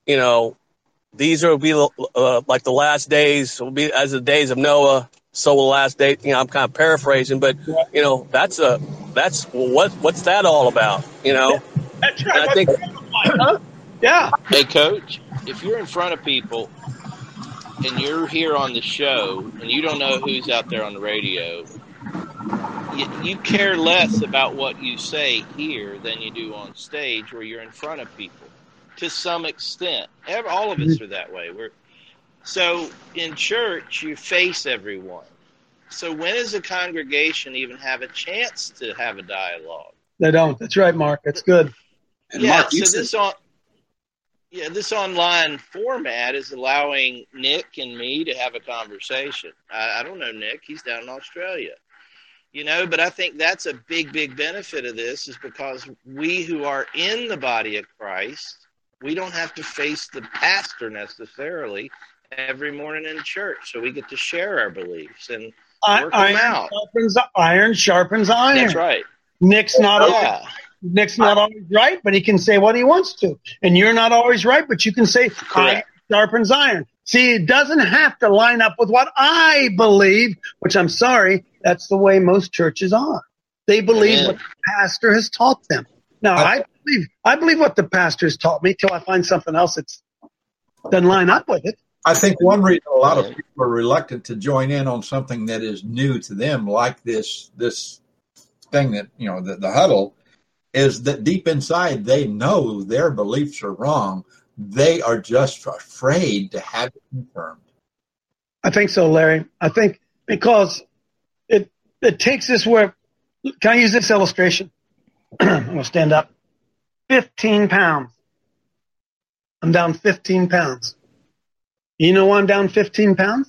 these will be like the last days will be as the days of Noah, so will the last day. I'm kind of paraphrasing, but that's what's that all about? That's right. I think, yeah. Hey, Coach, if you're in front of people and you're here on the show and you don't know who's out there on the radio, you care less about what you say here than you do on stage where you're in front of people. To some extent, all of us are that way. So in church, you face everyone. So when does a congregation even have a chance to have a dialogue? They don't. That's right, Mark. That's good. And yeah. Mark, So this online format is allowing Nick and me to have a conversation. I don't know Nick. He's down in Australia. But I think that's a big, big benefit of this is because we who are in the body of Christ, we don't have to face the pastor necessarily every morning in church. So we get to share our beliefs and work them out. Iron sharpens iron. That's right. Nick's not always right, but he can say what he wants to. And you're not always right, but you can say iron sharpens iron. See, it doesn't have to line up with what I believe, which I'm sorry, that's the way most churches are. They believe what the pastor has taught them. Now, I believe what the pastor has taught me till I find something else that doesn't line up with it. I think one reason a lot of people are reluctant to join in on something that is new to them, like this thing that, the huddle, is that deep inside they know their beliefs are wrong. They are just afraid to have it confirmed. I think so, Larry. I think because it takes this where, can I use this illustration? I'm going to stand up. 15 pounds. I'm down 15 pounds. You know why I'm down 15 pounds?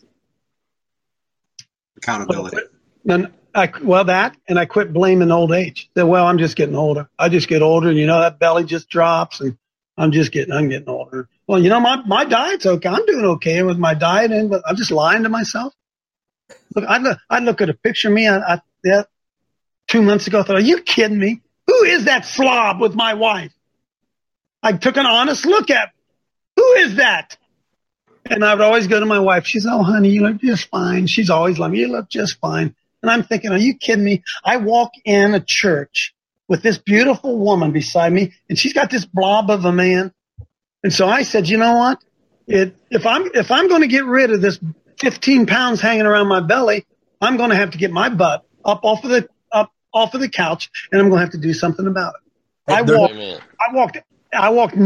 Accountability. I quit blaming old age. That, well, I'm just getting older. I just get older, and that belly just drops, and I'm getting older. Well, my diet's okay. I'm doing okay with my diet, and I'm just lying to myself. Look, I look at a picture of me 2 months ago. I thought, are you kidding me? Who is that slob with my wife? I took an honest look at, who is that? And I would always go to my wife. She's, oh, honey, you look just fine. She's always like, you look just fine. And I'm thinking, are you kidding me? I walk in a church with this beautiful woman beside me, and she's got this blob of a man. And so I said, you know what? If I'm going to get rid of this 15 pounds hanging around my belly, I'm going to have to get my butt up off of the couch, and I'm going to have to do something about it. I walked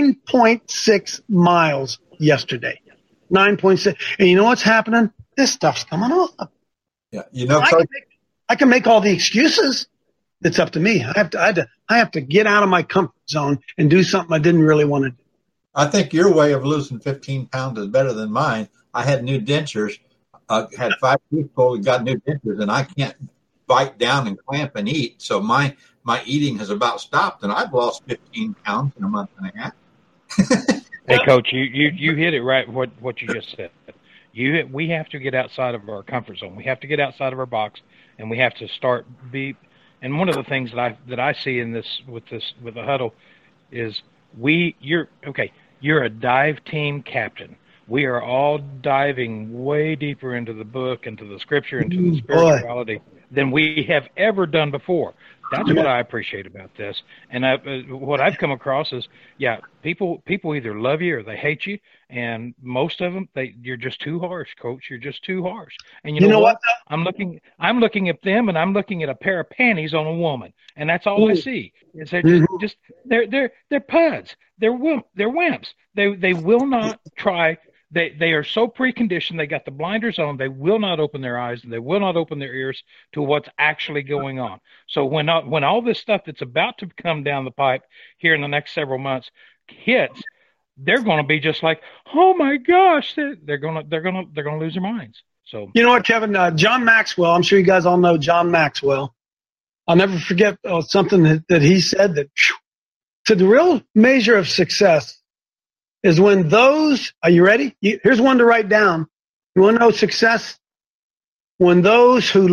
9.6 miles yesterday. 9.6. And you know what's happening? This stuff's coming off. Yeah, I can make all the excuses. It's up to me. I have to get out of my comfort zone and do something I didn't really want to do. I think your way of losing 15 pounds is better than mine. I had new dentures. Had 5 people who got new dentures, and I can't bite down and clamp and eat. So my eating has about stopped, and I've lost 15 pounds in a month and a half. Hey, Coach, you hit it right. What you just said. We have to get outside of our comfort zone. We have to get outside of our box, and we have to start And one of the things that I see in this with the huddle is you're a dive team captain. We are all diving way deeper into the book, into the scripture, into the spirituality than we have ever done before. That's what I appreciate about this. And what I've come across is, people either love you or they hate you, and most of them, you're just too harsh, Coach. You're just too harsh. And you know what? I'm looking at them, and I'm looking at a pair of panties on a woman, and that's all I see. Is they're puds. They're wimps. They will not try. They are so preconditioned. They got the blinders on. They will not open their eyes, and they will not open their ears to what's actually going on. So when all this stuff that's about to come down the pipe here in the next several months hits, they're going to be just like, oh my gosh, they're going to lose their minds. So you know what, Kevin? John Maxwell. I'm sure you guys all know John Maxwell. I'll never forget something that he said that. So the real measure of success is when those, are you ready? Here's one to write down. You want to know success? When those who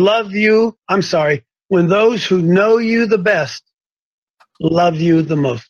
when those who know you the best love you the most.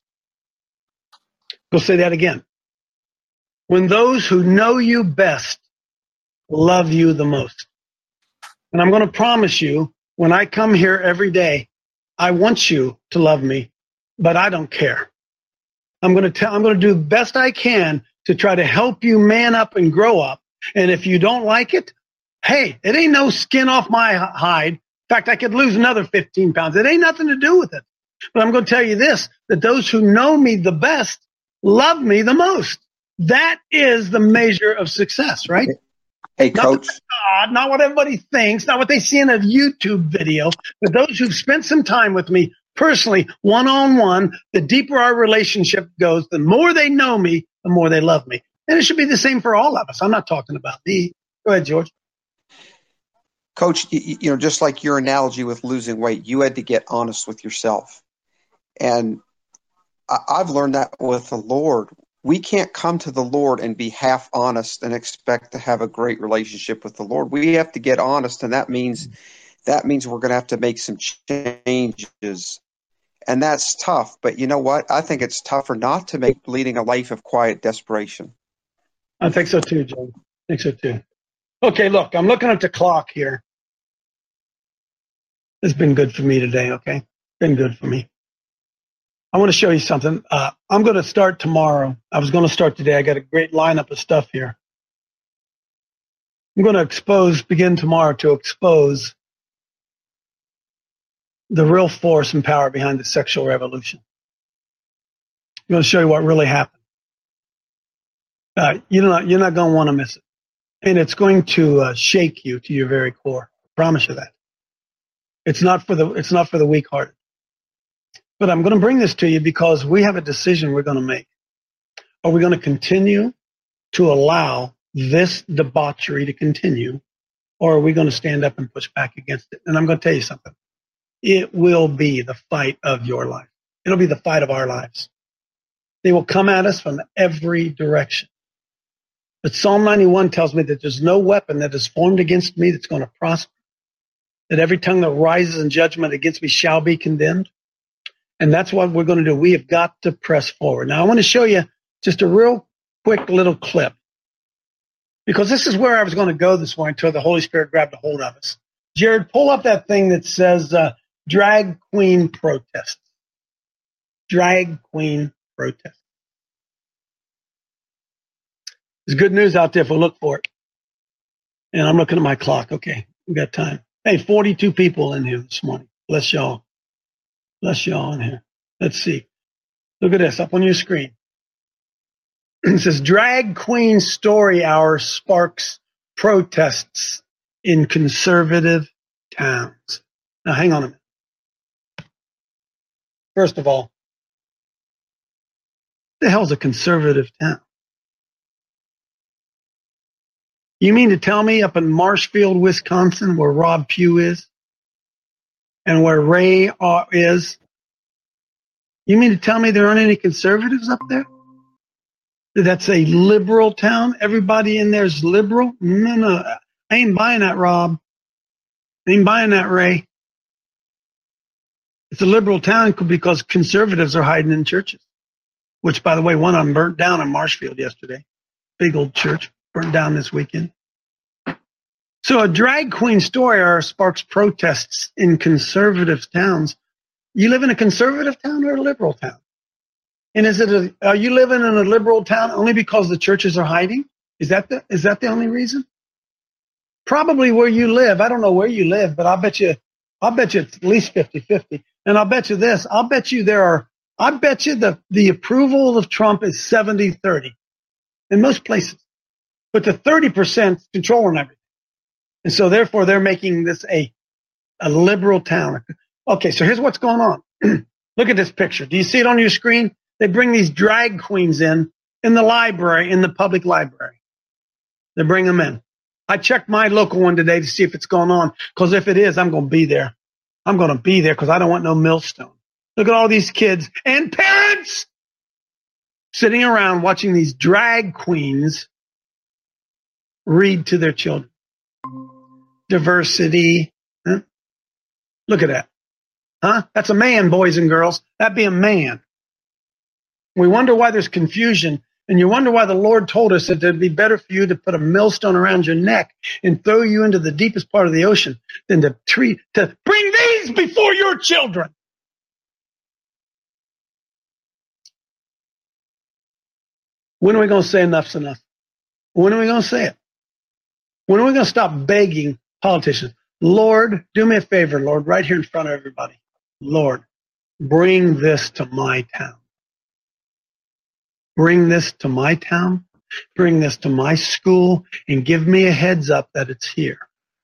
Go say that again. When those who know you best love you the most. And I'm going to promise you, when I come here every day, I want you to love me, but I don't care. I'm going to do the best I can to try to help you man up and grow up. And if you don't like it, hey, it ain't no skin off my hide. In fact, I could lose another 15 pounds. It ain't nothing to do with it. But I'm going to tell you this, that those who know me the best love me the most. That is the measure of success, right? Hey, Coach. Not what everybody thinks, not what they see in a YouTube video, but those who've spent some time with me personally, one-on-one, the deeper our relationship goes, the more they know me, the more they love me. And it should be the same for all of us. I'm not talking about me. Go ahead, George. Coach, just like your analogy with losing weight, you had to get honest with yourself. And I've learned that with the Lord. We can't come to the Lord and be half honest and expect to have a great relationship with the Lord. We have to get honest, and that means we're going to have to make some changes. And that's tough. But you know what? I think it's tougher not to make leading a life of quiet desperation. I think so too, Joe. I think so too. Okay, look, I'm looking at the clock here. It's been good for me today, okay? Been good for me. I want to show you something. I'm going to start tomorrow. I was going to start today. I got a great lineup of stuff here. I'm going to begin tomorrow to expose the real force and power behind the sexual revolution. I'm going to show you what really happened. You're not going to want to miss it. And it's going to shake you to your very core. I promise you that. It's not for the weak-hearted. But I'm going to bring this to you because we have a decision we're going to make. Are we going to continue to allow this debauchery to continue, or are we going to stand up and push back against it? And I'm going to tell you something. It will be the fight of your life. It'll be the fight of our lives. They will come at us from every direction. But Psalm 91 tells me that there's no weapon that is formed against me that's going to prosper, that every tongue that rises in judgment against me shall be condemned. And that's what we're going to do. We have got to press forward. Now, I want to show you just a real quick little clip, because this is where I was going to go this morning until the Holy Spirit grabbed a hold of us. Jared, pull up that thing that says drag queen protest. Drag queen protest. There's good news out there if we look for it. And I'm looking at my clock. Okay, we got time. Hey, 42 people in here this morning. Bless y'all. Bless y'all in here. Let's see. Look at this up on your screen. It says drag queen story hour sparks protests in conservative towns. Now, hang on a minute. First of all, what the hell's a conservative town? You mean to tell me up in Marshfield, Wisconsin, where Rob Pugh is, and where Ray is, you mean to tell me there aren't any conservatives up there? That's a liberal town? Everybody in there is liberal? No. I ain't buying that, Rob. I ain't buying that, Ray. It's a liberal town because conservatives are hiding in churches, which, by the way, one of them burnt down in Marshfield yesterday. Big old church burnt down this weekend. So a drag queen story hour sparks protests in conservative towns. You live in a conservative town or a liberal town? And are you living in a liberal town only because the churches are hiding? Is that the only reason? Probably where you live. I don't know where you live, but I'll bet you it's at least 50-50. And I'll bet you this. I bet you the approval of Trump is 70-30 in most places. But the 30% is controlling everything. And so therefore they're making this a liberal town. Okay, so here's what's going on. Look at this picture. Do you see it on your screen? They bring these drag queens in the library, in the public library. They bring them in. I checked my local one today to see if it's going on, because if it is, I'm going to be there. I'm going to be there because I don't want no millstone. Look at all these kids and parents sitting around watching these drag queens read to their children. Diversity. Huh? Look at that. Huh? That's a man, boys and girls. That'd be a man. We wonder why there's confusion, and you wonder why the Lord told us that it'd be better for you to put a millstone around your neck and throw you into the deepest part of the ocean than to bring these before your children. When are we going to say enough's enough? When are we going to say it? When are we going to stop begging politicians? Lord, do me a favor, Lord, right here in front of everybody. Lord, bring this to my town. Bring this to my town. Bring this to my school, and give me a heads up that it's here.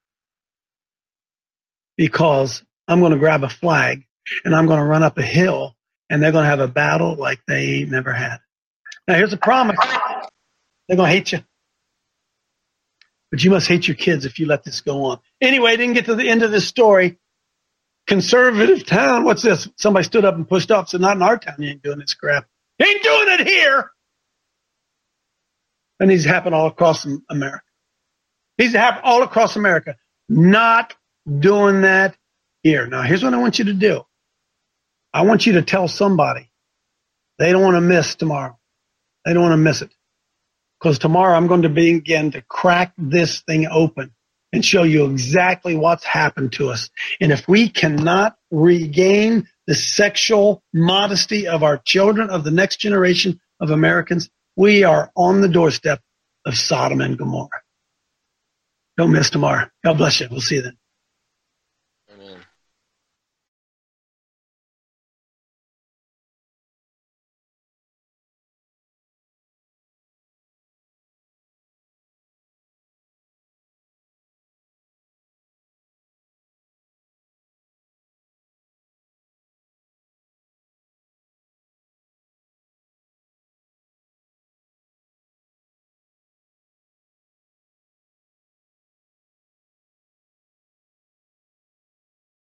Because I'm going to grab a flag and I'm going to run up a hill, and they're going to have a battle like they ain't never had. Now, here's a promise. They're going to hate you. But you must hate your kids if you let this go on. Anyway, didn't get to the end of this story. Conservative town. What's this? Somebody stood up and pushed off. Said, not in our town. You ain't doing this crap. You ain't doing it here. And these happen all across America. These happen all across America. Not doing that here. Now, here's what I want you to do. I want you to tell somebody they don't want to miss tomorrow. They don't want to miss it. Because tomorrow I'm going to begin to crack this thing open and show you exactly what's happened to us. And if we cannot regain the sexual modesty of our children, of the next generation of Americans, we are on the doorstep of Sodom and Gomorrah. Don't miss tomorrow. God bless you. We'll see you then. Amen.